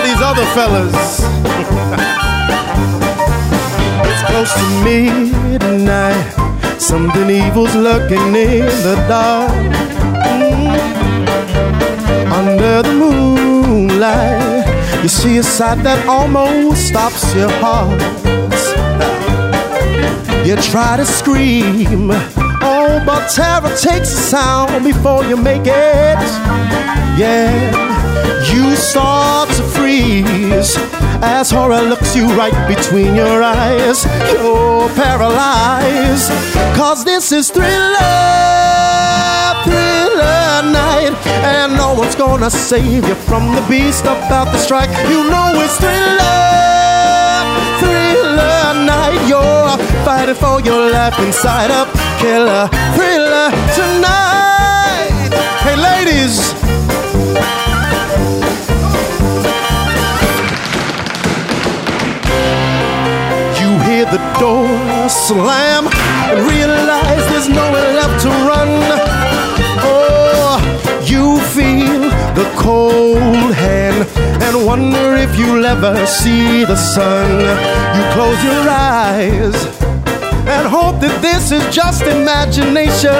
these other fellas. It's close to midnight. Something evil's lurking in the dark. Under the moonlight, you see a sight that almost stops your heart. You try to scream, oh, but terror takes the sound before you make it. Yeah, you start to freeze as horror looks you right between your eyes. You're paralyzed, 'cause this is Thriller, Thriller night. And no one's gonna save you from the beast about to strike. You know it's Thriller, Thriller night. You're fighting for your life inside a killer thriller tonight. Hey ladies, the door slam and realize there's nowhere left to run. Oh, you feel the cold hand and wonder if you'll ever see the sun. You close your eyes and hope that this is just imagination,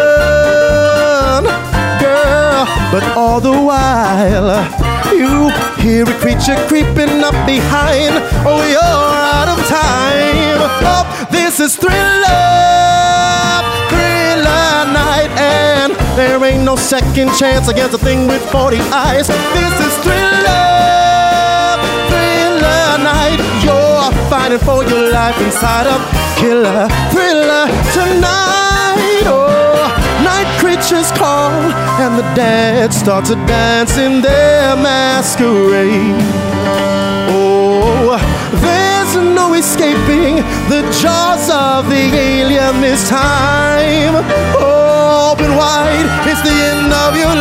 girl, but all the while you hear a creature creeping up behind. Oh, you're out of time. Oh, this is Thriller, Thriller night. And there ain't no second chance against a thing with 40 eyes. This is Thriller, Thriller night. You're fighting for your life inside a killer thriller tonight. Oh, night creatures call and the dead start to dance in their masquerade. Oh, there's no escaping the jaws of the alien this time. Open wide, it's the end of your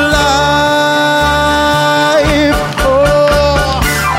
life. Oh.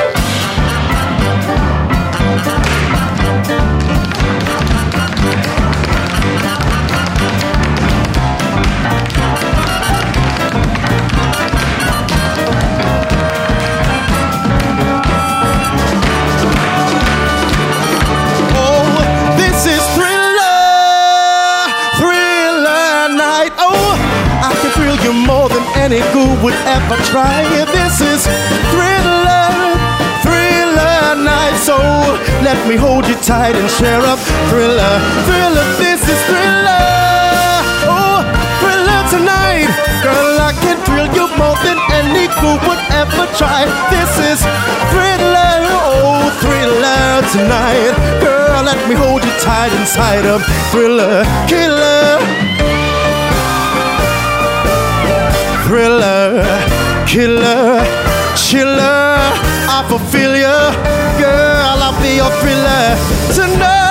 More than any ghoul would ever try. This is Thriller, Thriller night. So let me hold you tight and share up Thriller, Thriller. This is Thriller, oh, Thriller tonight. Girl, I can thrill you more than any ghoul would ever try. This is Thriller, oh, Thriller tonight. Girl, let me hold you tight inside of Thriller, Killer. Thriller, killer, chiller, I fulfill you, girl, I'll be your thriller tonight.